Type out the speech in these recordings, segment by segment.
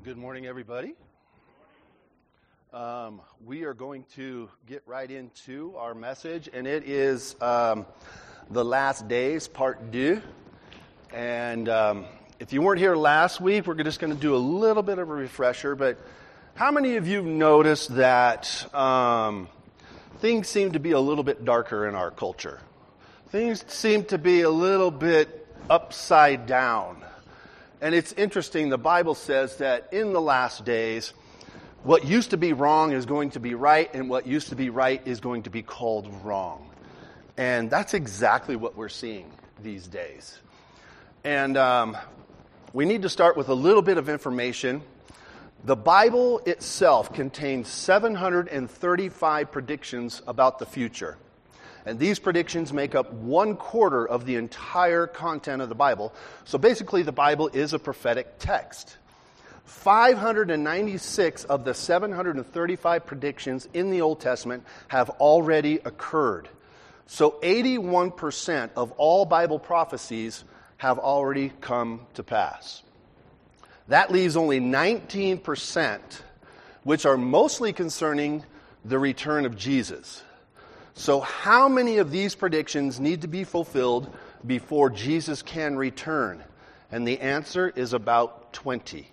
Good morning, everybody. We are going to get right into our message, and it is the last days, part 2. And if you weren't here last week, we're just going to do a little bit of a refresher. But how many of you have noticed that things seem to be a little bit darker in our culture? Things seem to be a little bit upside down. And it's interesting, the Bible says that in the last days, what used to be wrong is going to be right, and what used to be right is going to be called wrong. And that's exactly what we're seeing these days. And we need to start with a little bit of information. The Bible itself contains 735 predictions about the future. And these predictions make up 1/4 of the entire content of the Bible. So basically, the Bible is a prophetic text. 596 of the 735 predictions in the Old Testament have already occurred. So 81% of all Bible prophecies have already come to pass. That leaves only 19%, which are mostly concerning the return of Jesus. So how many of these predictions need to be fulfilled before Jesus can return? And the answer is about 20.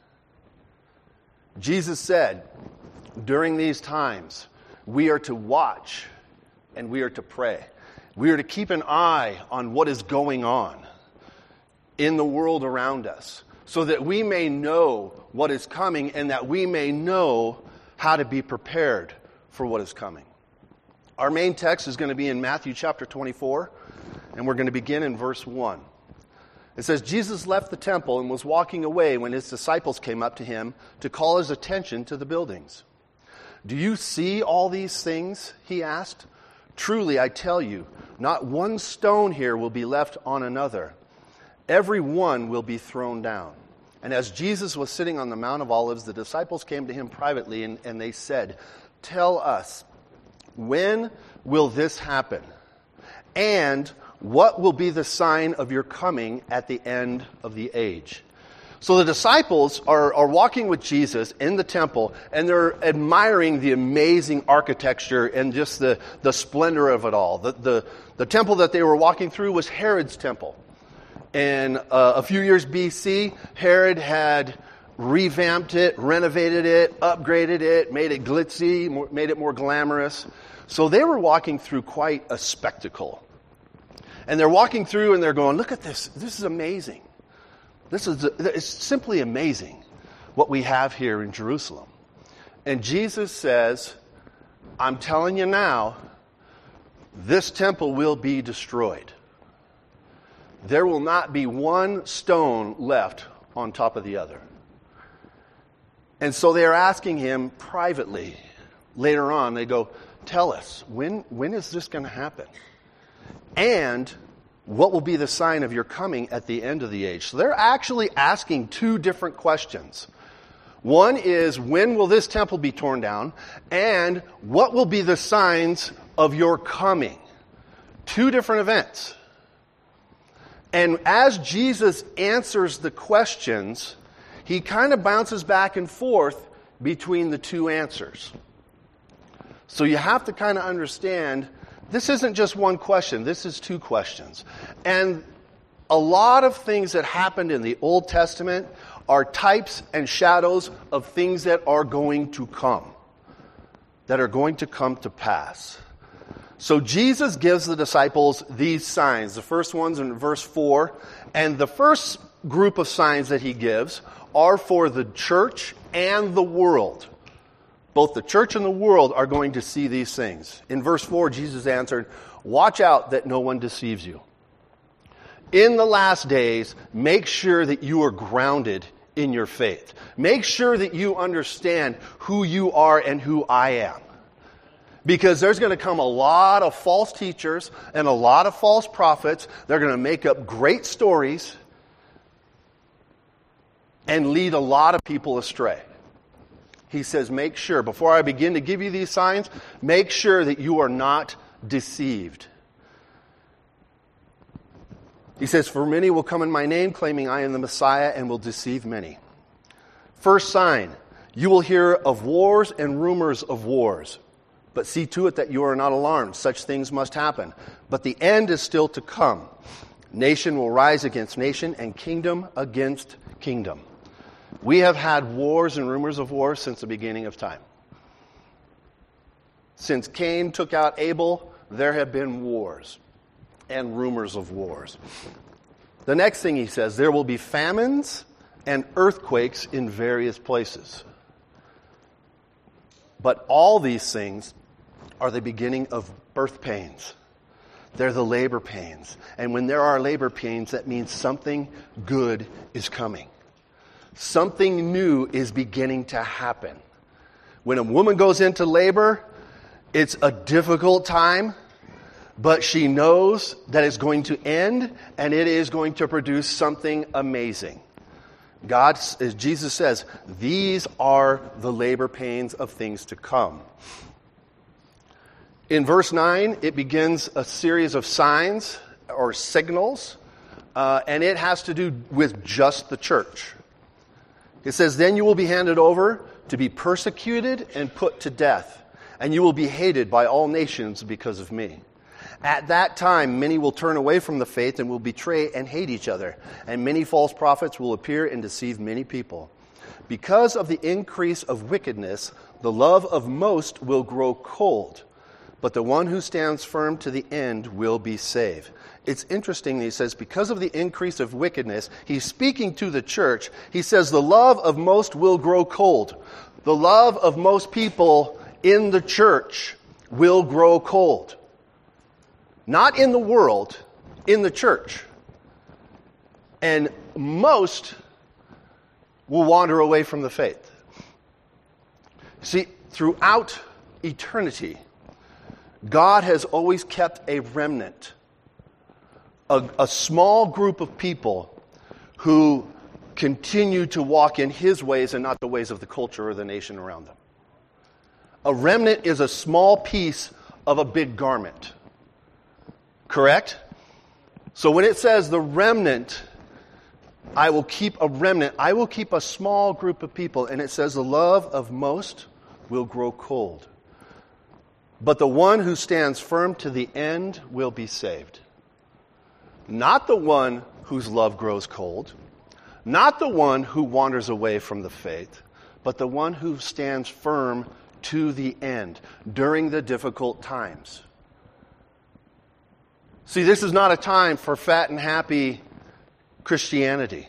Jesus said, during these times, we are to watch and we are to pray. We are to keep an eye on what is going on in the world around us so that we may know what is coming and that we may know how to be prepared for what is coming. Our main text is going to be in Matthew chapter 24, and we're going to begin in verse 1. It says, Jesus left the temple and was walking away when his disciples came up to him to call his attention to the buildings. Do you see all these things? He asked. Truly, I tell you, not one stone here will be left on another. Every one will be thrown down. And as Jesus was sitting on the Mount of Olives, the disciples came to him privately and they said, Tell us, when will this happen? And what will be the sign of your coming at the end of the age? So the disciples are walking with Jesus in the temple, and they're admiring the amazing architecture and just the splendor of it all. The temple that they were walking through was Herod's temple. And a few years BC, Herod had revamped it, renovated it, upgraded it, made it glitzy, made it more glamorous. So they were walking through quite a spectacle. And they're walking through and they're going, look at this. This is amazing. It's simply amazing what we have here in Jerusalem. And Jesus says, I'm telling you now, this temple will be destroyed. There will not be one stone left on top of the other. And so they're asking him privately. Later on, they go, tell us, when is this going to happen? And what will be the sign of your coming at the end of the age? So they're actually asking 2 different questions. One is, when will this temple be torn down? And what will be the signs of your coming? 2 different events. And as Jesus answers the questions, he kind of bounces back and forth between the 2 answers. So you have to kind of understand, this isn't just one question, this is 2 questions. And a lot of things that happened in the Old Testament are types and shadows of things that are going to come to pass. So Jesus gives the disciples these signs. The first one's in verse 4. And the first group of signs that he gives are for the church and the world. Both the church and the world are going to see these things. In verse 4, Jesus answered, watch out that no one deceives you. In the last days, make sure that you are grounded in your faith. Make sure that you understand who you are and who I am. Because there's going to come a lot of false teachers and a lot of false prophets. They're going to make up great stories and lead a lot of people astray. He says, make sure, before I begin to give you these signs, make sure that you are not deceived. He says, for many will come in my name, claiming I am the Messiah, and will deceive many. First sign, you will hear of wars and rumors of wars. But see to it that you are not alarmed. Such things must happen. But the end is still to come. Nation will rise against nation and kingdom against kingdom. We have had wars and rumors of wars since the beginning of time. Since Cain took out Abel, there have been wars and rumors of wars. The next thing he says, there will be famines and earthquakes in various places. But all these things are the beginning of birth pains. They're the labor pains. And when there are labor pains, that means something good is coming. Something new is beginning to happen. When a woman goes into labor, it's a difficult time, but she knows that it's going to end and it is going to produce something amazing. God, as Jesus says, these are the labor pains of things to come. In verse 9, it begins a series of signs or signals, and it has to do with just the church. It says, then you will be handed over to be persecuted and put to death, and you will be hated by all nations because of me. At that time, many will turn away from the faith and will betray and hate each other, and many false prophets will appear and deceive many people. Because of the increase of wickedness, the love of most will grow cold. But the one who stands firm to the end will be saved. It's interesting, he says, because of the increase of wickedness, he's speaking to the church. He says the love of most will grow cold. The love of most people in the church will grow cold. Not in the world, in the church. And most will wander away from the faith. See, throughout eternity, God has always kept a remnant, a small group of people who continue to walk in His ways and not the ways of the culture or the nation around them. A remnant is a small piece of a big garment. Correct? So when it says the remnant, I will keep a remnant, I will keep a small group of people, and it says the love of most will grow cold. But the one who stands firm to the end will be saved. Not the one whose love grows cold, not the one who wanders away from the faith, but the one who stands firm to the end during the difficult times. See, this is not a time for fat and happy Christianity.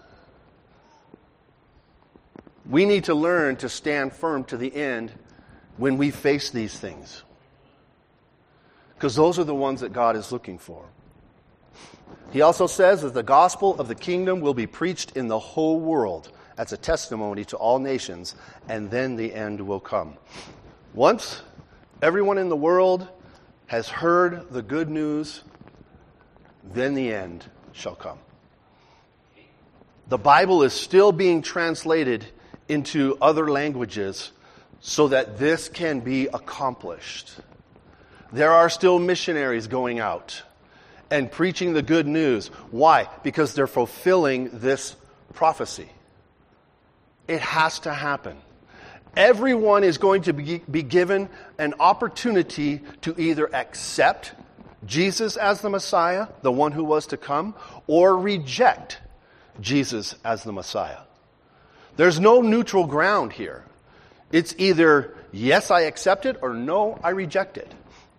We need to learn to stand firm to the end when we face these things. Because those are the ones that God is looking for. He also says that the gospel of the kingdom will be preached in the whole world as a testimony to all nations, and then the end will come. Once everyone in the world has heard the good news, then the end shall come. The Bible is still being translated into other languages so that this can be accomplished. There are still missionaries going out and preaching the good news. Why? Because they're fulfilling this prophecy. It has to happen. Everyone is going to be given an opportunity to either accept Jesus as the Messiah, the one who was to come, or reject Jesus as the Messiah. There's no neutral ground here. It's either, yes, I accept it, or no, I reject it.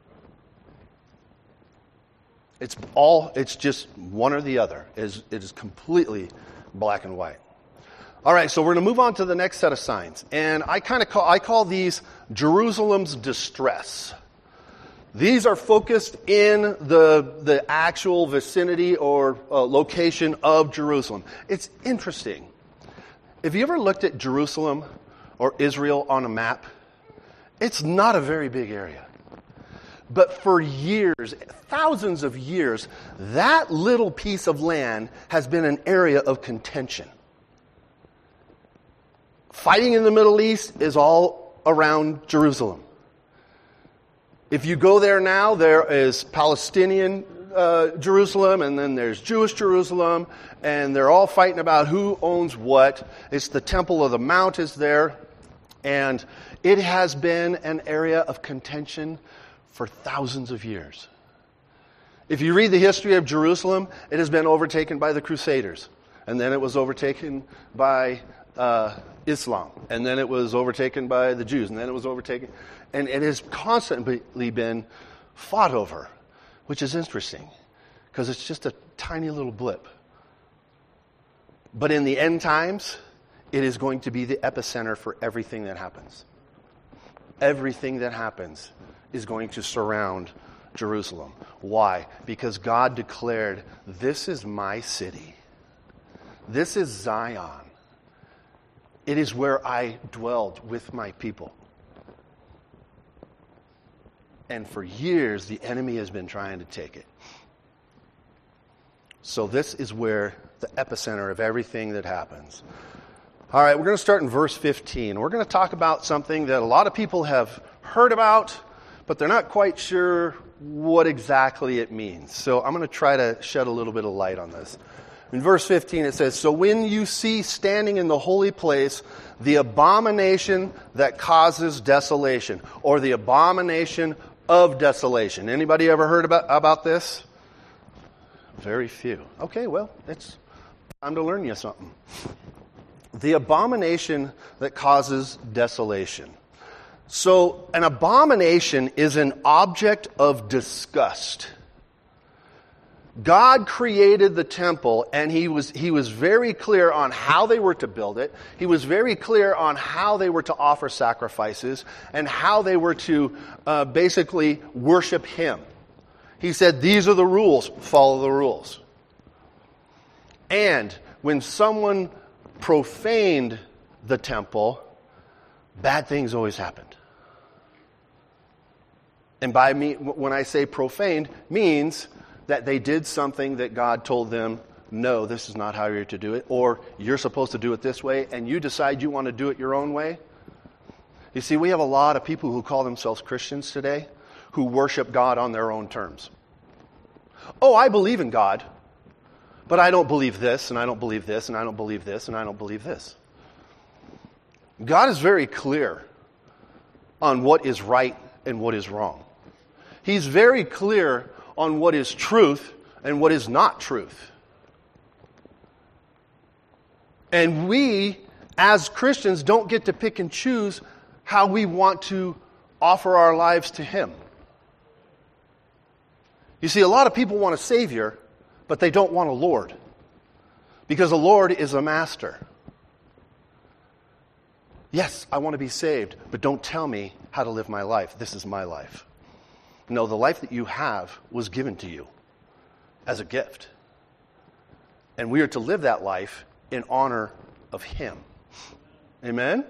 It's just one or the other. It is completely black and white. All right, so we're going to move on to the next set of signs. And I call these Jerusalem's distress. These are focused in the actual vicinity or location of Jerusalem. It's interesting. Have you ever looked at Jerusalem or Israel on a map? It's not a very big area. But for years, thousands of years, that little piece of land has been an area of contention. Fighting in the Middle East is all around Jerusalem. If you go there now, there is Palestinian Jerusalem, and then there's Jewish Jerusalem, and they're all fighting about who owns what. It's the Temple of the Mount is there, and it has been an area of contention for thousands of years. If you read the history of Jerusalem, it has been overtaken by the Crusaders, and then it was overtaken by Islam, and then it was overtaken by the Jews, and then it was overtaken, and it has constantly been fought over, which is interesting, because it's just a tiny little blip. But in the end times, it is going to be the epicenter for everything that happens. Everything that happens is going to surround Jerusalem. Why? Because God declared, this is my city. This is Zion. It is where I dwelled with my people. And for years, the enemy has been trying to take it. So this is where the epicenter of everything that happens. All right, we're going to start in verse 15. We're going to talk about something that a lot of people have heard about, but they're not quite sure what exactly it means. So I'm going to try to shed a little bit of light on this. In verse 15 it says, "So when you see standing in the holy place the abomination that causes desolation," or the abomination of desolation. Anybody ever heard about this? Very few. Okay, well, it's time to learn you something. The abomination that causes desolation. So an abomination is an object of disgust. God created the temple, and he was very clear on how they were to build it. He was very clear on how they were to offer sacrifices and how they were to basically worship Him. He said, these are the rules, follow the rules. And when someone profaned the temple, bad things always happened. And by me, when I say profaned, means that they did something that God told them, no, this is not how you're to do it, or you're supposed to do it this way, and you decide you want to do it your own way. You see, we have a lot of people who call themselves Christians today who worship God on their own terms. Oh, I believe in God, but I don't believe this, and I don't believe this, and I don't believe this, and I don't believe this. God is very clear on what is right and what is wrong. He's very clear on what is truth and what is not truth. And we, as Christians, don't get to pick and choose how we want to offer our lives to Him. You see, a lot of people want a Savior, but they don't want a Lord. Because a Lord is a master. Yes, I want to be saved, but don't tell me how to live my life. This is my life. No, the life that you have was given to you as a gift. And we are to live that life in honor of Him. Amen?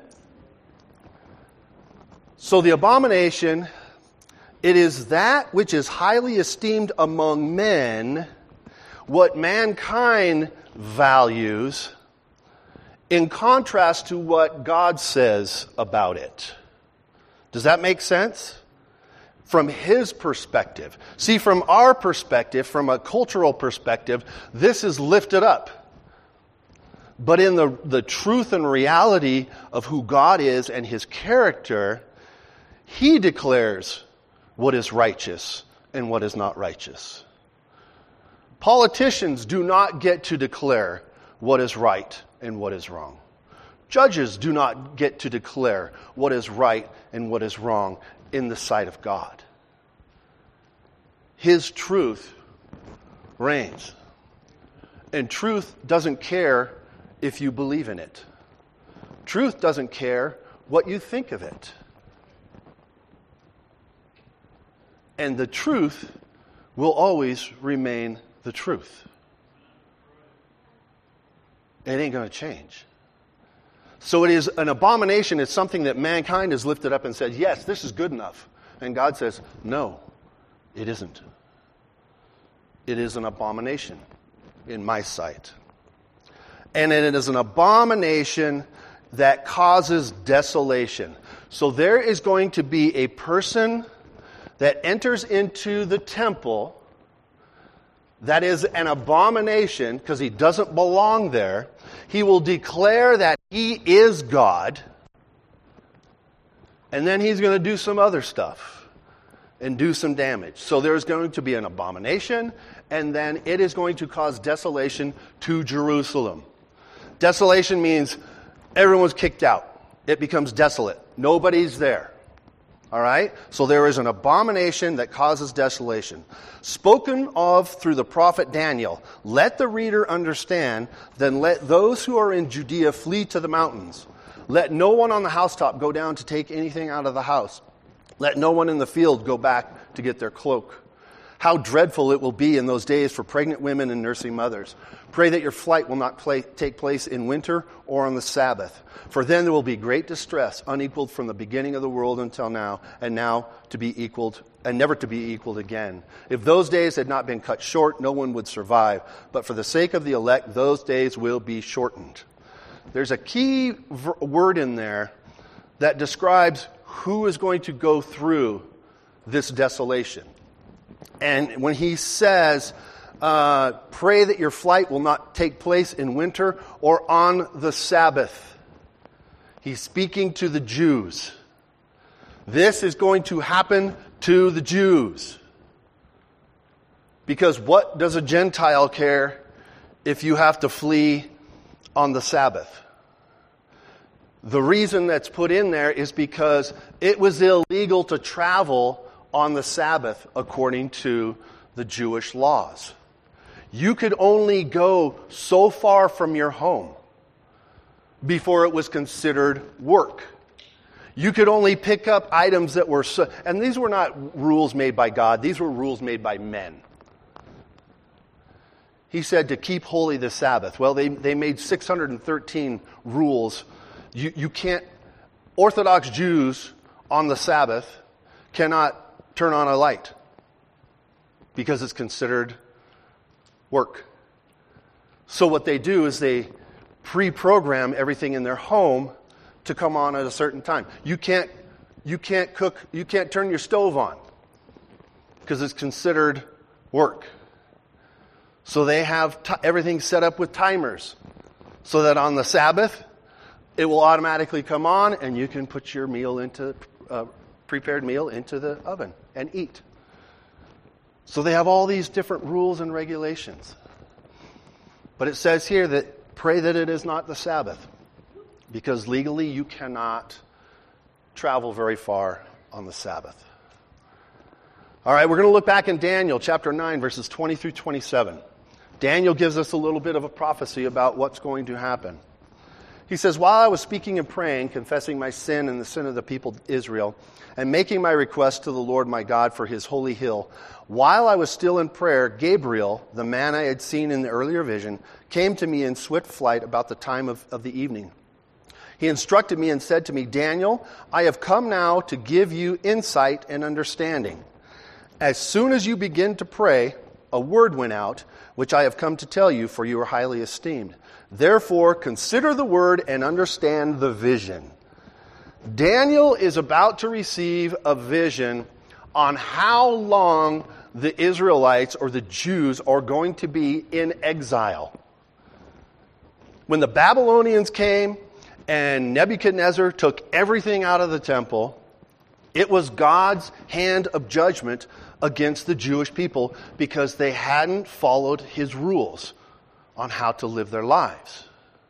So the abomination, it is that which is highly esteemed among men, what mankind values, in contrast to what God says about it. Does that make sense? From His perspective. See, from our perspective, from a cultural perspective, this is lifted up. But in the truth and reality of who God is and His character, He declares what is righteous and what is not righteous. Politicians do not get to declare what is right and what is wrong. Judges do not get to declare what is right and what is wrong in the sight of God. His truth reigns. And truth doesn't care if you believe in it. Truth doesn't care what you think of it. And the truth will always remain the truth. It ain't going to change. So it is an abomination. It's something that mankind has lifted up and said, yes, this is good enough. And God says, no, it isn't. It is an abomination in my sight. And it is an abomination that causes desolation. So there is going to be a person that enters into the temple that is an abomination, because he doesn't belong there. He will declare that he is God, and then he's going to do some other stuff and do some damage. So there's going to be an abomination, and then it is going to cause desolation to Jerusalem. Desolation means everyone's kicked out. It becomes desolate. Nobody's there. All right? So there is an abomination that causes desolation. Spoken of through the prophet Daniel. Let the reader understand, then let those who are in Judea flee to the mountains. Let no one on the housetop go down to take anything out of the house. Let no one in the field go back to get their cloak. How dreadful it will be in those days for pregnant women and nursing mothers. Pray that your flight will not take place in winter or on the Sabbath. For then there will be great distress, unequaled from the beginning of the world until now, and now to be equaled, and never to be equaled again. If those days had not been cut short, no one would survive. But for the sake of the elect, those days will be shortened. There's a key word in there that describes who is going to go through this desolation. And when he says, pray that your flight will not take place in winter or on the Sabbath, he's speaking to the Jews. This is going to happen to the Jews. Because what does a Gentile care if you have to flee on the Sabbath? The reason that's put in there is because it was illegal to travel on the Sabbath according to the Jewish laws. You could only go so far from your home before it was considered work. You could only pick up items that were and these were not rules made by God, these were rules made by men. He said to keep holy the Sabbath. Well, they made 613 rules. You can't, Orthodox Jews on the Sabbath cannot turn on a light because it's considered work. So what they do is they pre-program everything in their home to come on at a certain time. You can't cook, you can't turn your stove on because it's considered work. So they have everything set up with timers so that on the Sabbath it will automatically come on and you can put your meal into prepared meal into the oven and eat. So they have all these different rules and regulations. But it says here that pray that it is not the Sabbath, because legally you cannot travel very far on the Sabbath. All right, we're going to look back in Daniel chapter 9, verses 20 through 27. Daniel gives us a little bit of a prophecy about what's going to happen. He says, while I was speaking and praying, confessing my sin and the sin of the people of Israel, and making my request to the Lord my God for his holy hill, while I was still in prayer, Gabriel, the man I had seen in the earlier vision, came to me in swift flight about the time of the evening. He instructed me and said to me, Daniel, I have come now to give you insight and understanding. As soon as you begin to pray, a word went out, which I have come to tell you, for you are highly esteemed. Therefore, consider the word and understand the vision. Daniel is about to receive a vision on how long the Israelites or the Jews are going to be in exile. When the Babylonians came and Nebuchadnezzar took everything out of the temple, it was God's hand of judgment against the Jewish people because they hadn't followed his rules on how to live their lives.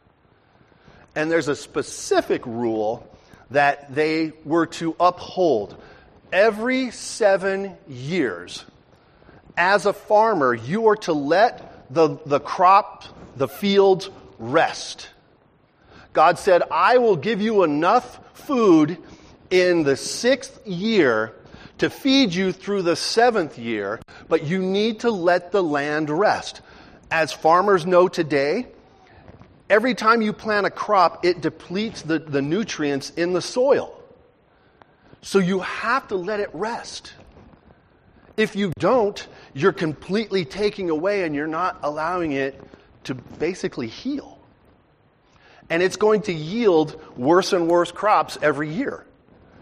And there's a specific rule that they were to uphold. Every 7 years, as a farmer, you are to let the crop, the fields, rest. God said, I will give you enough food in the 6th year to feed you through the 7th year, but you need to let the land rest. As farmers know today, every time you plant a crop, it depletes the nutrients in the soil. So you have to let it rest. If you don't, you're completely taking away and you're not allowing it to basically heal. And it's going to yield worse and worse crops every year.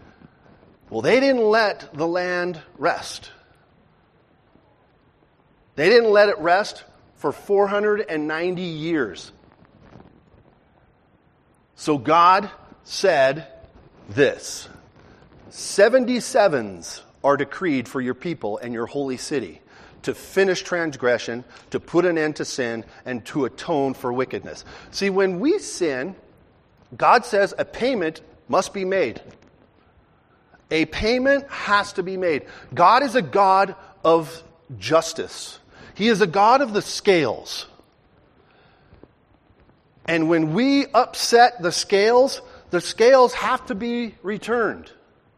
Well, they didn't let the land rest. They didn't let it rest for 490 years. So God said this: 77s are decreed for your people and your holy city, to finish transgression, to put an end to sin, and to atone for wickedness. See, when we sin, God says a payment must be made. A payment has to be made. God is a God of justice. He is a God of the scales. And when we upset the scales have to be returned.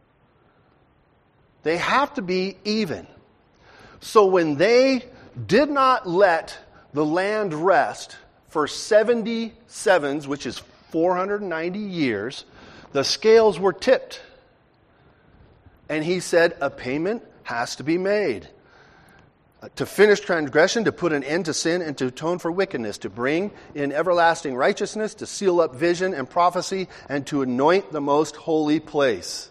They have to be even. So when they did not let the land rest for 77s, which is 490 years, the scales were tipped. And he said a payment has to be made. To finish transgression, to put an end to sin, and to atone for wickedness, to bring in everlasting righteousness, to seal up vision and prophecy, and to anoint the most holy place.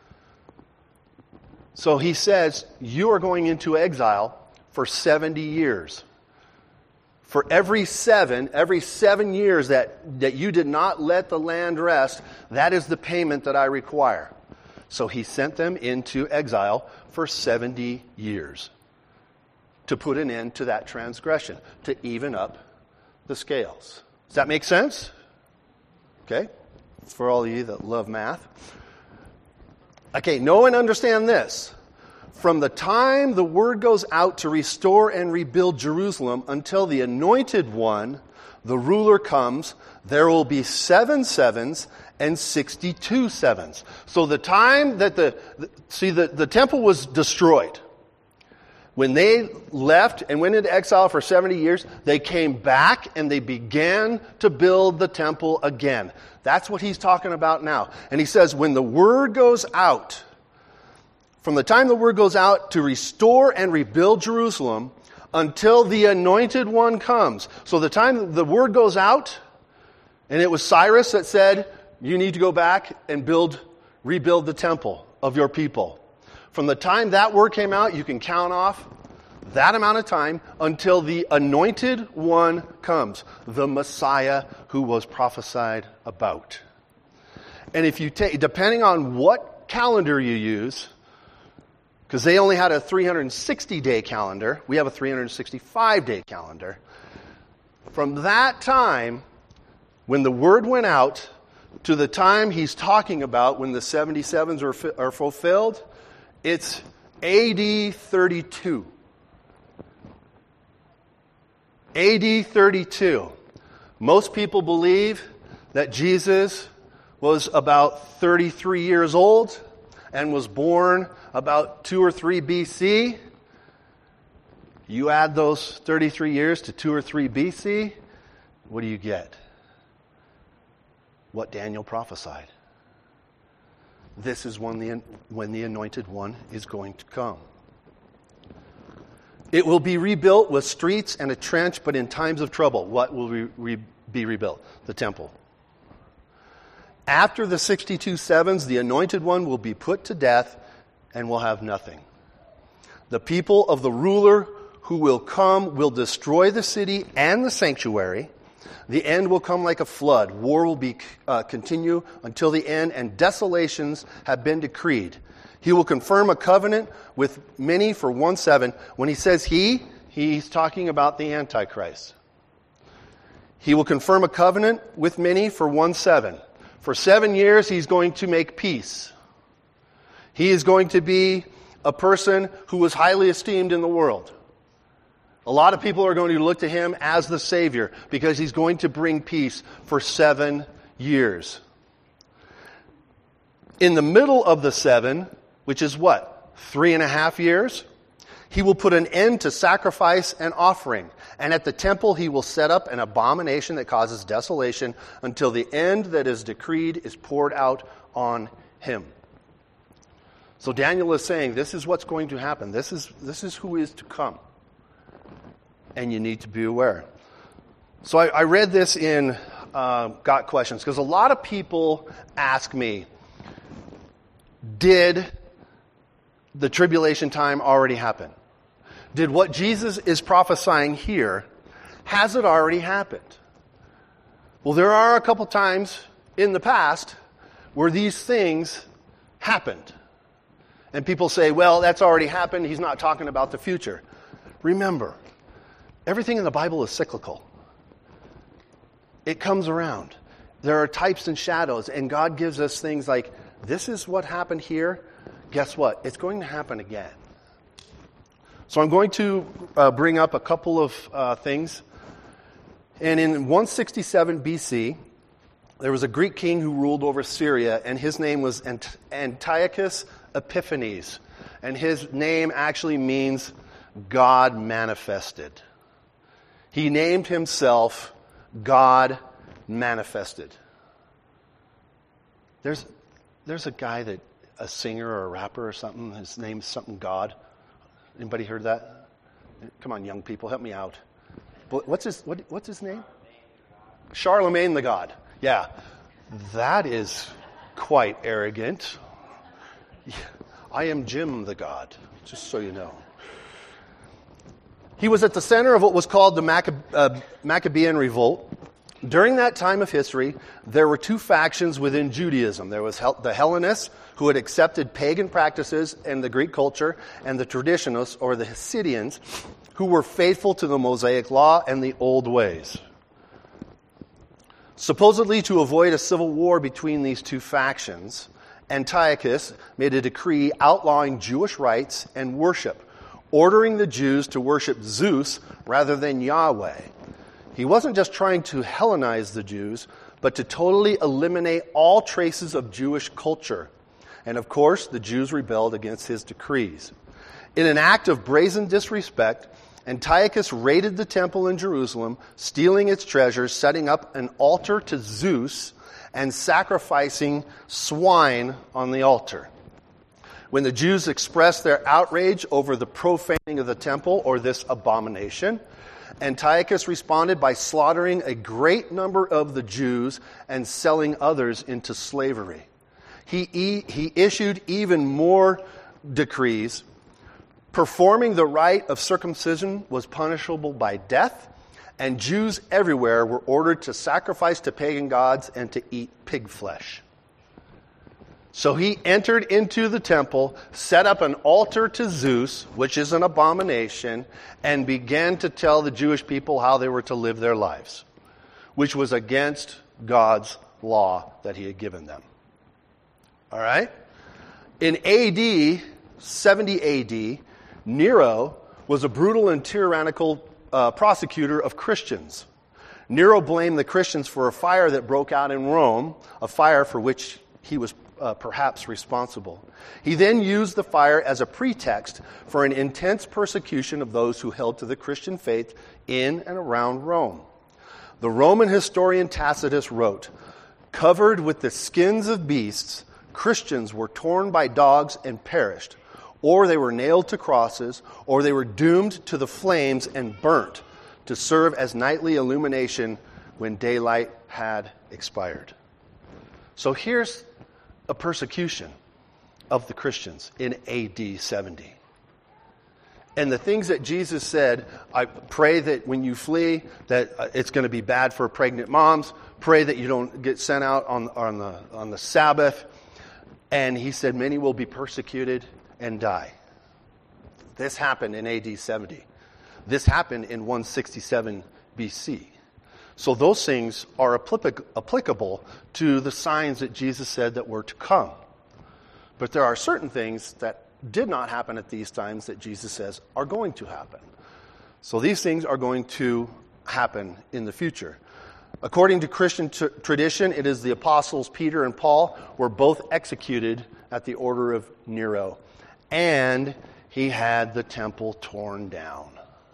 So he says, you are going into exile for 70 years. For every 7 years that you did not let the land rest, that is the payment that I require. So he sent them into exile for 70 years to put an end to that transgression, to even up the scales. Does that make sense? Okay? For all of you that love math. Okay, know and understand this. From the time the word goes out to restore and rebuild Jerusalem until the anointed one, the ruler, comes, there will be 7 sevens and 62 sevens. So the time that the temple was destroyed. When they left and went into exile for 70 years, they came back and they began to build the temple again. That's what he's talking about now. And he says, when the word goes out, from the time the word goes out to restore and rebuild Jerusalem until the anointed one comes. So the time the word goes out, and it was Cyrus that said, you need to go back and rebuild the temple of your people. From the time that word came out, you can count off that amount of time until the anointed one comes, the Messiah who was prophesied about. And if you take, depending on what calendar you use, because they only had a 360-day calendar, we have a 365-day calendar. From that time, when the word went out, to the time he's talking about when the 77s are fulfilled, it's AD 32. AD 32. Most people believe that Jesus was about 33 years old and was born about 2 or 3 BC. You add those 33 years to 2 or 3 BC, what do you get? What Daniel prophesied. This is when the anointed one is going to come. It will be rebuilt with streets and a trench, but in times of trouble. What will be rebuilt? The temple. After the 62 sevens, the anointed one will be put to death and will have nothing. The people of the ruler who will come will destroy the city and the sanctuary. The end will come like a flood. War will continue until the end, and desolations have been decreed. He will confirm a covenant with many for 1 7. When he says he's talking about the Antichrist. He will confirm a covenant with many for 1 7. For 7 years, he's going to make peace. He is going to be a person who was highly esteemed in the world. A lot of people are going to look to him as the Savior because he's going to bring peace for 7 years. In the middle of the 7, which is what? 3.5 years? He will put an end to sacrifice and offering. And at the temple he will set up an abomination that causes desolation until the end that is decreed is poured out on him. So Daniel is saying this is what's going to happen. This is who is to come. And you need to be aware. So I read this in Got Questions, because a lot of people ask me, did the tribulation time already happen? did what Jesus is prophesying here, has it already happened? Well, there are a couple times in the past where these things happened. And people say, well, that's already happened. He's not talking about the future. Remember, everything in the Bible is cyclical. It comes around. There are types and shadows, and God gives us things like, this is what happened here. Guess what? It's going to happen again. So I'm going to bring up a couple of things. And in 167 BC, there was a Greek king who ruled over Syria, and his name was Antiochus Epiphanes. And his name actually means God manifested. He named himself God manifested. There's a guy a singer or a rapper or something, his name's something God. Anybody heard that? Come on, young people, help me out. What's his name? Charlemagne the God. Yeah. That is quite arrogant. I am Jim the God, just so you know. He was at the center of what was called the Maccabean Revolt. During that time of history, there were two factions within Judaism. There was the Hellenists, who had accepted pagan practices and the Greek culture, and the traditionalists, or the Hasidians, who were faithful to the Mosaic law and the old ways. Supposedly to avoid a civil war between these two factions, Antiochus made a decree outlawing Jewish rites and worship, ordering the Jews to worship Zeus rather than Yahweh. He wasn't just trying to Hellenize the Jews, but to totally eliminate all traces of Jewish culture. And of course, the Jews rebelled against his decrees. In an act of brazen disrespect, Antiochus raided the temple in Jerusalem, stealing its treasures, setting up an altar to Zeus, and sacrificing swine on the altar. When the Jews expressed their outrage over the profaning of the temple, or this abomination, Antiochus responded by slaughtering a great number of the Jews and selling others into slavery. He issued even more decrees. Performing the rite of circumcision was punishable by death, and Jews everywhere were ordered to sacrifice to pagan gods and to eat pig flesh. So he entered into the temple, set up an altar to Zeus, which is an abomination, and began to tell the Jewish people how they were to live their lives, which was against God's law that he had given them. All right? In AD, 70 AD, Nero was a brutal and tyrannical prosecutor of Christians. Nero blamed the Christians for a fire that broke out in Rome, a fire for which he was perhaps responsible. He then used the fire as a pretext for an intense persecution of those who held to the Christian faith in and around Rome. The Roman historian Tacitus wrote, "Covered with the skins of beasts, Christians were torn by dogs and perished, or they were nailed to crosses, or they were doomed to the flames and burnt to serve as nightly illumination when daylight had expired." So here's a persecution of the Christians in AD 70. And the things that Jesus said, I pray that when you flee, that it's going to be bad for pregnant moms. Pray that you don't get sent out on the Sabbath. And he said, many will be persecuted and die. This happened in AD 70. This happened in 167 BC. So those things are applicable to the signs that Jesus said that were to come. But there are certain things that did not happen at these times that Jesus says are going to happen. So these things are going to happen in the future. According to Christian tradition, it is the apostles Peter and Paul were both executed at the order of Nero. And he had the temple torn down.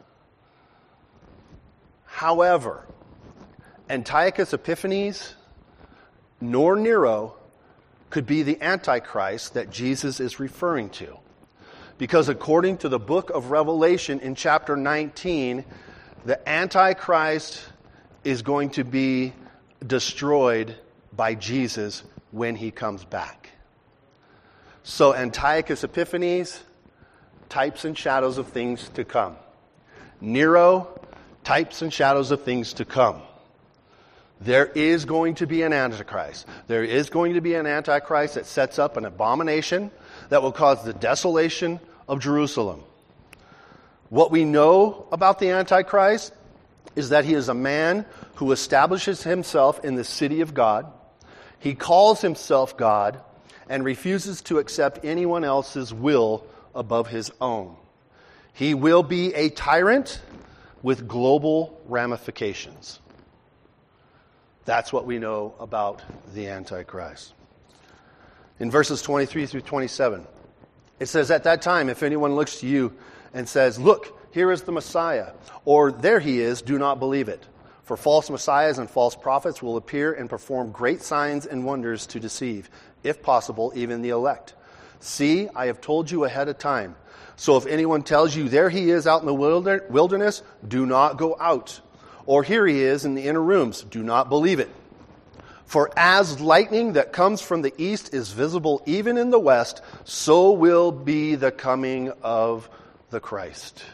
However, Antiochus Epiphanes nor Nero could be the Antichrist that Jesus is referring to. Because according to the book of Revelation in chapter 19, the Antichrist is going to be destroyed by Jesus when he comes back. So Antiochus Epiphanes types and shadows of things to come. Nero, types and shadows of things to come. There is going to be an Antichrist. There is going to be an Antichrist that sets up an abomination that will cause the desolation of Jerusalem. What we know about the Antichrist is that he is a man who establishes himself in the city of God. He calls himself God and refuses to accept anyone else's will above his own. He will be a tyrant with global ramifications. That's what we know about the Antichrist. In verses 23 through 27, it says, "At that time, if anyone looks to you and says, 'Look, here is the Messiah,' or 'There he is,' do not believe it. For false messiahs and false prophets will appear and perform great signs and wonders to deceive, if possible, even the elect. See, I have told you ahead of time. So if anyone tells you, 'There he is out in the wilderness,' do not go out. Or 'Here he is in the inner rooms,' do not believe it. For as lightning that comes from the east is visible even in the west, so will be the coming of the Christ."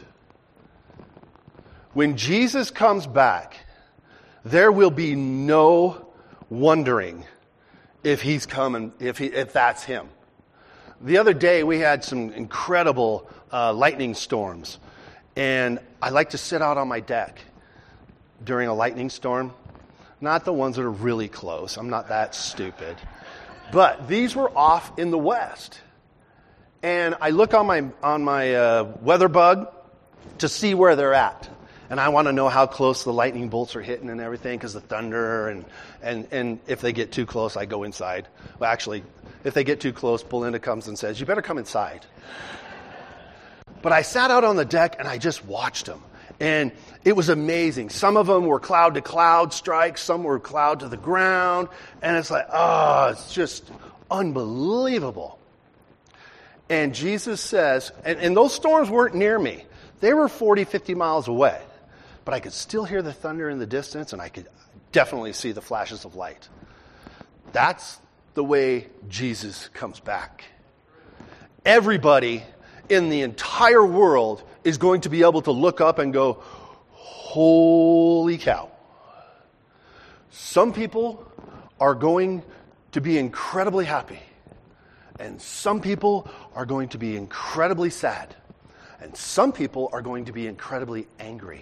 When Jesus comes back, there will be no wondering if he's coming, if that's him. The other day we had some incredible lightning storms, and I like to sit out on my deck during a lightning storm. Not the ones that are really close. I'm not that stupid. But these were off in the west. And I look on my weather bug to see where they're at. And I want to know how close the lightning bolts are hitting and everything because the thunder. And if they get too close, I go inside. Well, actually, if they get too close, Belinda comes and says, "You better come inside." But I sat out on the deck and I just watched them. And it was amazing. Some of them were cloud to cloud strikes. Some were cloud to the ground. And it's like, it's just unbelievable. And Jesus says, and those storms weren't near me. They were 40, 50 miles away. But I could still hear the thunder in the distance, and I could definitely see the flashes of light. That's the way Jesus comes back. Everybody in the entire world is going to be able to look up and go, "Holy cow." Some people are going to be incredibly happy. And some people are going to be incredibly sad. And some people are going to be incredibly angry.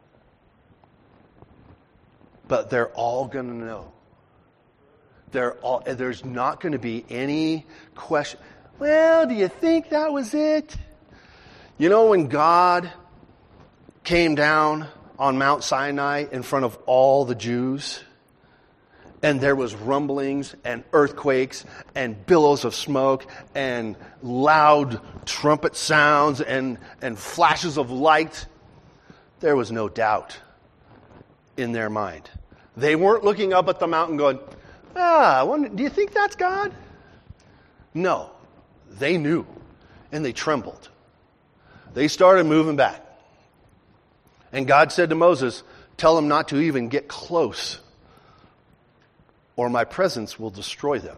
But they're all going to know. There's not going to be any question. "Well, do you think that was it?" You know, when God came down on Mount Sinai in front of all the Jews, and there was rumblings and earthquakes and billows of smoke and loud trumpet sounds and flashes of light, there was no doubt in their mind. They weren't looking up at the mountain going, do you think that's God? No, they knew, and they trembled. They started moving back. And God said to Moses, "Tell them not to even get close, or my presence will destroy them."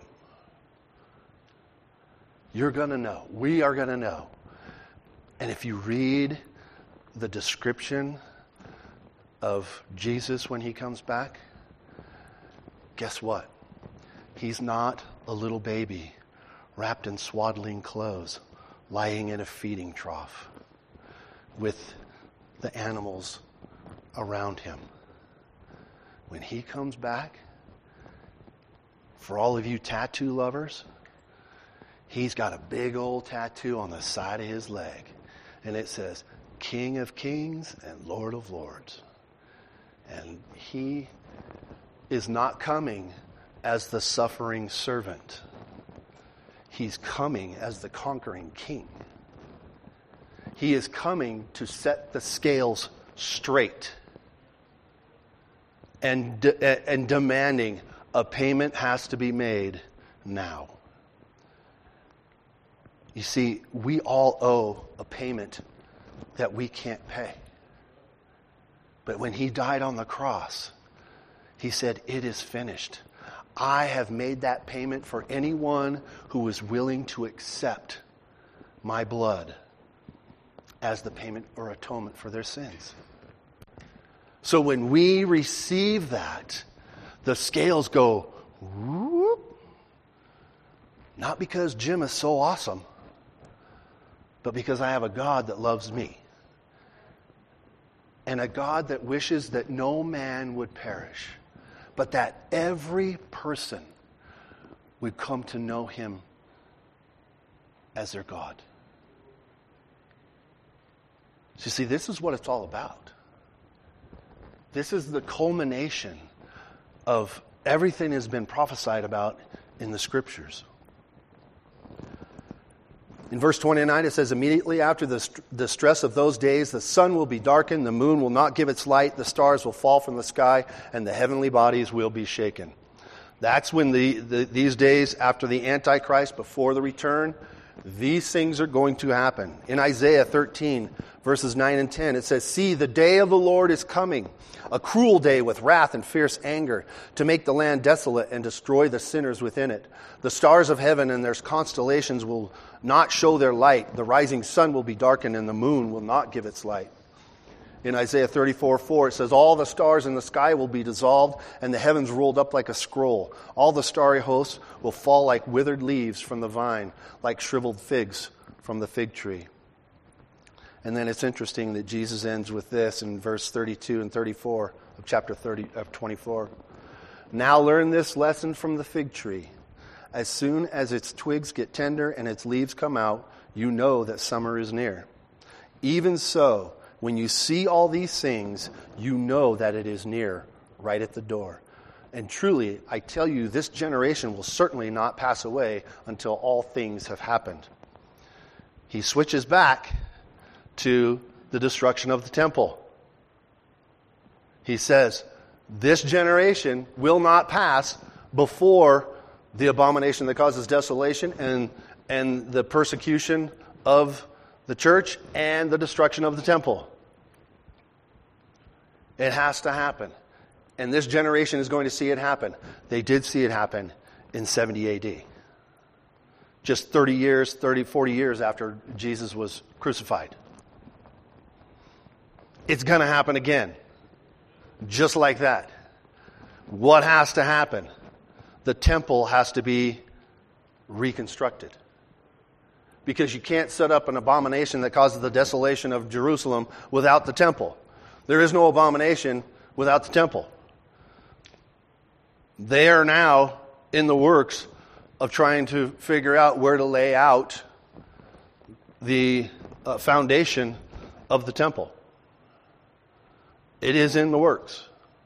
You're going to know. We are going to know. And if you read the description of Jesus when he comes back, guess what? He's not a little baby wrapped in swaddling clothes, lying in a feeding trough with the animals around him. When he comes back, for all of you tattoo lovers, he's got a big old tattoo on the side of his leg. And it says, "King of Kings and Lord of Lords." And he is not coming as the suffering servant. He's coming as the conquering king. He is coming to set the scales straight and demanding a payment has to be made now. You see, we all owe a payment that we can't pay. But when he died on the cross, he said, "It is finished." I have made that payment for anyone who is willing to accept my blood as the payment or atonement for their sins. So when we receive that, the scales go whoop. Not because Jim is so awesome, but because I have a God that loves me. And a God that wishes that no man would perish, but that every person would come to know him as their God. So you see, this is what it's all about. This is the culmination of everything that's been prophesied about in the Scriptures. In verse 29, it says, immediately after the stress of those days, the sun will be darkened, the moon will not give its light, the stars will fall from the sky, and the heavenly bodies will be shaken. That's when these days after the Antichrist, before the return, these things are going to happen. In Isaiah 13, verses 9 and 10, it says, see, the day of the Lord is coming, a cruel day with wrath and fierce anger, to make the land desolate and destroy the sinners within it. The stars of heaven and their constellations will not show their light. The rising sun will be darkened, and the moon will not give its light. In Isaiah 34:4, it says, all the stars in the sky will be dissolved, and the heavens rolled up like a scroll. All the starry hosts will fall like withered leaves from the vine, like shriveled figs from the fig tree. And then it's interesting that Jesus ends with this in verse 32 and 34 of chapter 24. Now learn this lesson from the fig tree. As soon as its twigs get tender and its leaves come out, you know that summer is near. Even so, when you see all these things, you know that it is near, right at the door. And truly, I tell you, this generation will certainly not pass away until all things have happened. He switches back to the destruction of the temple. He says, this generation will not pass before the abomination that causes desolation and the persecution of the church and the destruction of the temple. It has to happen. And this generation is going to see it happen. They did see it happen in 70 AD. Just 40 years after Jesus was crucified. It's going to happen again. Just like that. What has to happen? The temple has to be reconstructed. Because you can't set up an abomination that causes the desolation of Jerusalem without the temple. There is no abomination without the temple. They are now in the works of trying to figure out where to lay out the foundation of the temple. It is in the works.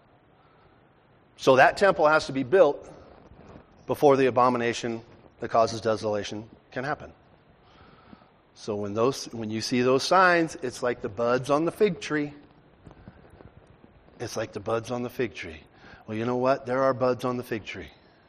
So that temple has to be built before the abomination that causes desolation can happen. So when you see those signs, it's like the buds on the fig tree. It's like the buds on the fig tree. Well, you know what? There are buds on the fig tree.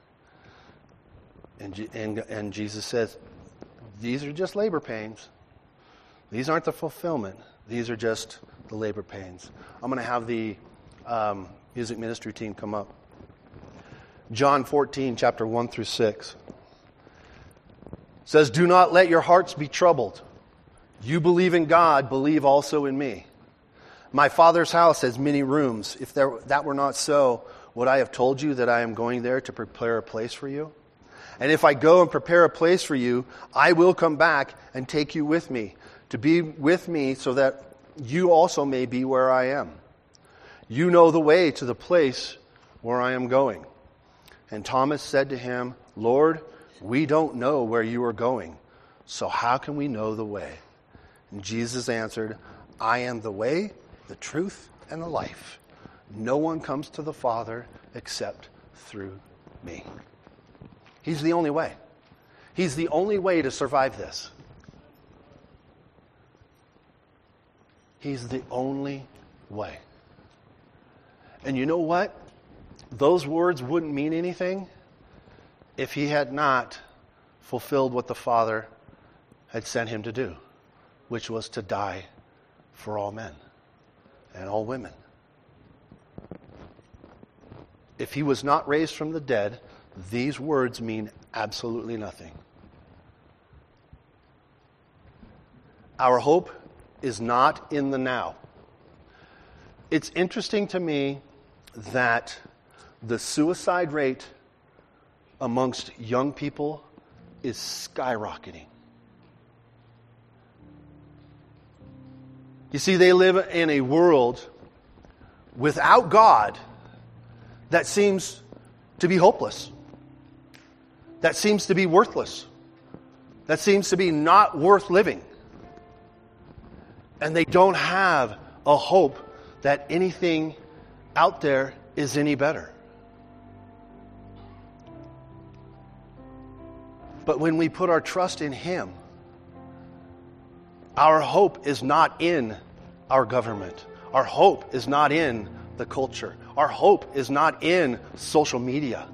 And Jesus says, these are just labor pains. These aren't the fulfillment. These are just the labor pains. I'm going to have the music ministry team come up. John 14, chapter 1 through 6. Says, do not let your hearts be troubled. You believe in God, believe also in me. My Father's house has many rooms. If that were not so, would I have told you that I am going there to prepare a place for you? And if I go and prepare a place for you, I will come back and take you with me, to be with me so that you also may be where I am. You know the way to the place where I am going. And Thomas said to him, Lord, we don't know where you are going, so how can we know the way? And Jesus answered, I am the way, the truth, and the life. No one comes to the Father except through me. He's the only way. He's the only way to survive this. He's the only way. And you know what? Those words wouldn't mean anything if he had not fulfilled what the Father had sent him to do, which was to die for all men and all women. If he was not raised from the dead, these words mean absolutely nothing. Our hope is not in the now. It's interesting to me that the suicide rate amongst young people is skyrocketing. You see, they live in a world without God that seems to be hopeless, that seems to be worthless, that seems to be not worth living. And they don't have a hope that anything out there is any better. But when we put our trust in Him, our hope is not in our government. Our hope is not in the culture. Our hope is not in social media.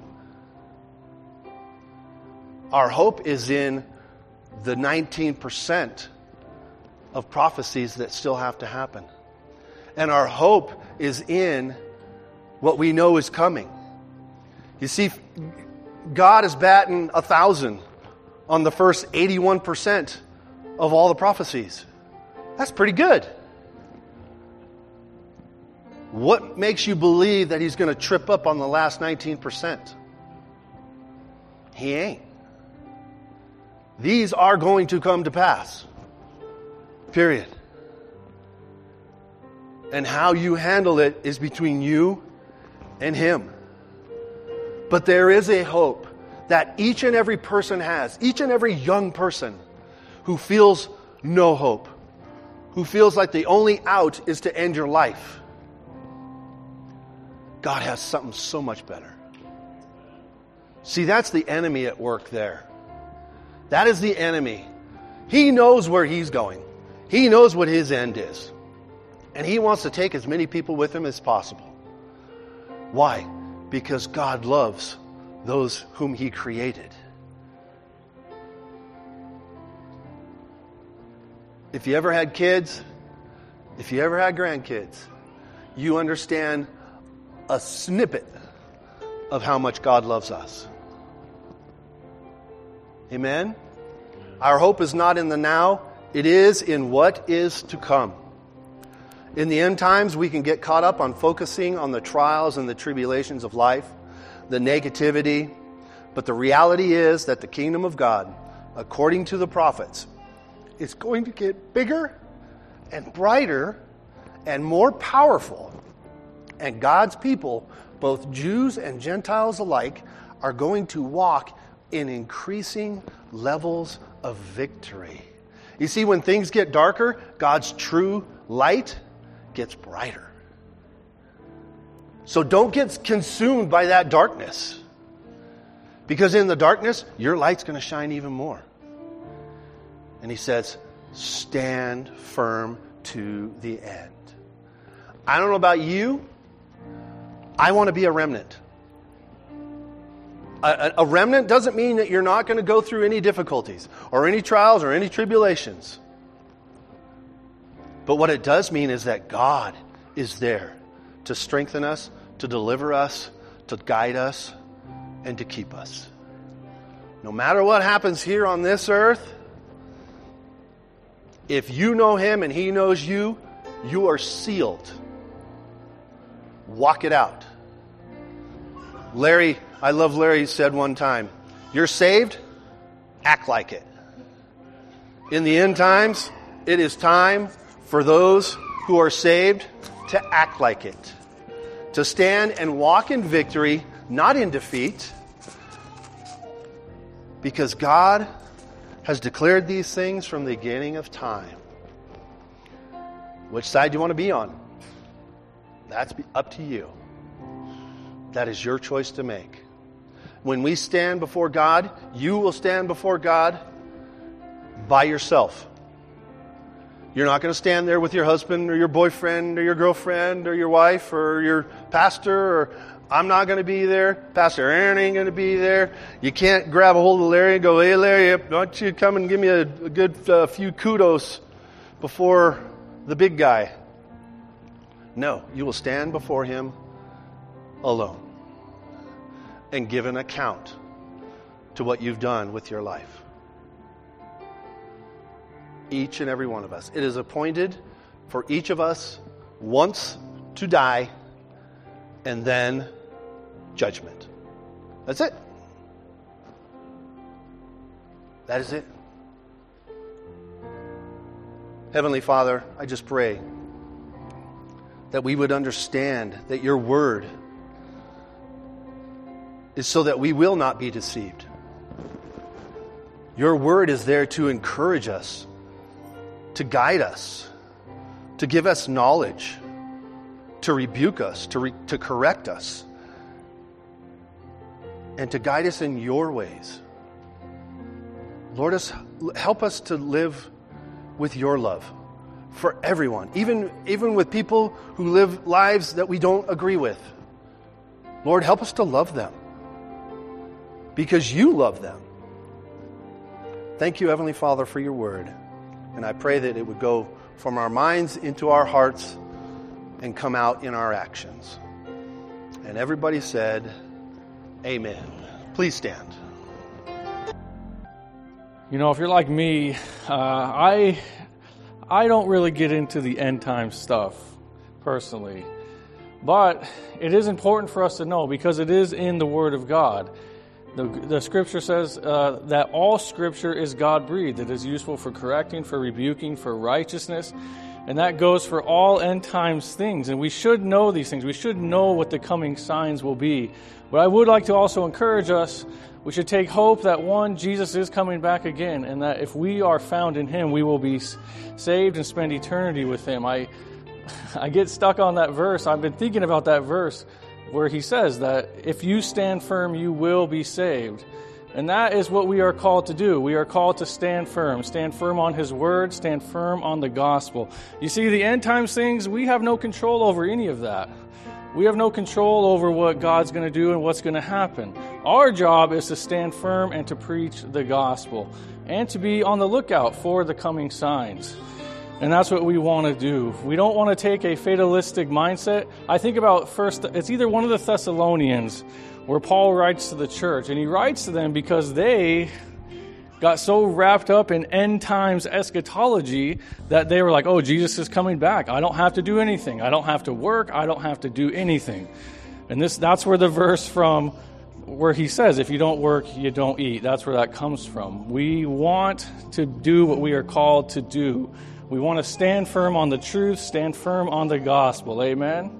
Our hope is in the 19% of prophecies that still have to happen. And our hope is in what we know is coming. You see, God is batting 1,000 on the first 81% of all the prophecies. That's pretty good. What makes you believe that He's going to trip up on the last 19%? He ain't. These are going to come to pass. Period. And how you handle it is between you and Him. But there is a hope that each and every person has, each and every young person who feels no hope, who feels like the only out is to end your life. God has something so much better. See, that's the enemy at work there. That is the enemy. He knows where he's going. He knows what his end is. And he wants to take as many people with him as possible. Why? Because God loves those whom He created. If you ever had kids, if you ever had grandkids, you understand a snippet of how much God loves us. Amen? Our hope is not in the now, it is in what is to come. In the end times, we can get caught up on focusing on the trials and the tribulations of life, the negativity, but the reality is that the kingdom of God, according to the prophets, is going to get bigger and brighter and more powerful. And God's people, both Jews and Gentiles alike, are going to walk in increasing levels of victory. You see, when things get darker, God's true light gets brighter. So don't get consumed by that darkness. Because in the darkness, your light's going to shine even more. And He says, stand firm to the end. I don't know about you. I want to be a remnant. A remnant doesn't mean that you're not going to go through any difficulties or any trials or any tribulations. But what it does mean is that God is there to strengthen us, to deliver us, to guide us, and to keep us. No matter what happens here on this earth, if you know Him and He knows you, you are sealed. Walk it out. I love Larry said one time, you're saved, act like it. In the end times, it is time for those who are saved to act like it. To stand and walk in victory, not in defeat. Because God has declared these things from the beginning of time. Which side do you want to be on? That's up to you. That is your choice to make. When we stand before God, you will stand before God by yourself. You're not going to stand there with your husband or your boyfriend or your girlfriend or your wife or your pastor, or I'm not going to be there. Pastor Aaron ain't going to be there. You can't grab a hold of Larry and go, hey Larry, why don't you come and give me a good few kudos before the big guy. No, you will stand before Him alone and give an account to what you've done with your life. each and every one of us. It is appointed for each of us once to die and then judgment. That's it. That is it. Heavenly Father, I just pray that we would understand that your word is so that we will not be deceived. Your word is there to encourage us, to guide us, to give us knowledge, to rebuke us, to correct us, and to guide us in your ways. Lord, help us to live with your love for everyone, even with people who live lives that we don't agree with. Lord, help us to love them because you love them. Thank you, Heavenly Father, for your word. And I pray that it would go from our minds into our hearts and come out in our actions. And everybody said, amen. Please stand. You know, if you're like me, I don't really get into the end time stuff personally. But it is important for us to know because it is in the Word of God. The Scripture says that all Scripture is God-breathed. It is useful for correcting, for rebuking, for righteousness. And that goes for all end times things. And we should know these things. We should know what the coming signs will be. But I would like to also encourage us, we should take hope that, one, Jesus is coming back again, and that if we are found in Him, we will be saved and spend eternity with Him. I get stuck on that verse. I've been thinking about that verse where He says that if you stand firm, you will be saved. And that is what we are called to do. We are called to stand firm on His Word, stand firm on the gospel. You see, the end times things, we have no control over any of that. We have no control over what God's going to do and what's going to happen. Our job is to stand firm and to preach the gospel and to be on the lookout for the coming signs. And that's what we want to do. We don't want to take a fatalistic mindset. I think about it's either one of the Thessalonians where Paul writes to the church, and he writes to them because they got so wrapped up in end times eschatology that they were like, oh, Jesus is coming back. I don't have to do anything. I don't have to work. I don't have to do anything. And that's where the verse from where he says, if you don't work, you don't eat. That's where that comes from. We want to do what we are called to do. We want to stand firm on the truth, stand firm on the gospel. Amen.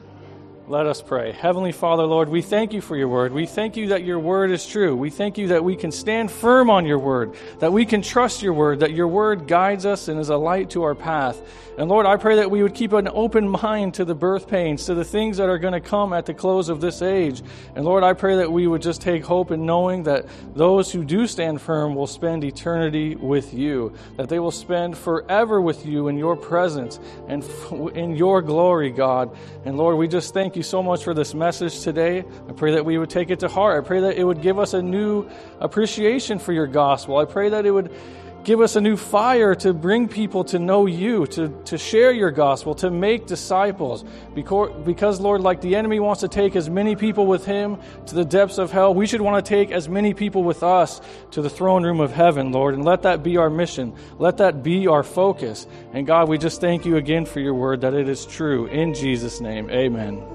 Let us pray. Heavenly Father, Lord, we thank you for your word. We thank you that your word is true. We thank you that we can stand firm on your word, that we can trust your word, that your word guides us and is a light to our path. And Lord, I pray that we would keep an open mind to the birth pains, to the things that are going to come at the close of this age. And Lord, I pray that we would just take hope in knowing that those who do stand firm will spend eternity with you, that they will spend forever with you in your presence and in your glory, God. And Lord, we just thank you so much for this message today. I pray that we would take it to heart. I pray that it would give us a new appreciation for your gospel. I pray that it would give us a new fire to bring people to know you, to share your gospel, to make disciples. Because, Lord, like the enemy wants to take as many people with him to the depths of hell, we should want to take as many people with us to the throne room of heaven, Lord. And let that be our mission. Let that be our focus. And God, we just thank you again for your word, that it is true. In Jesus' name, amen.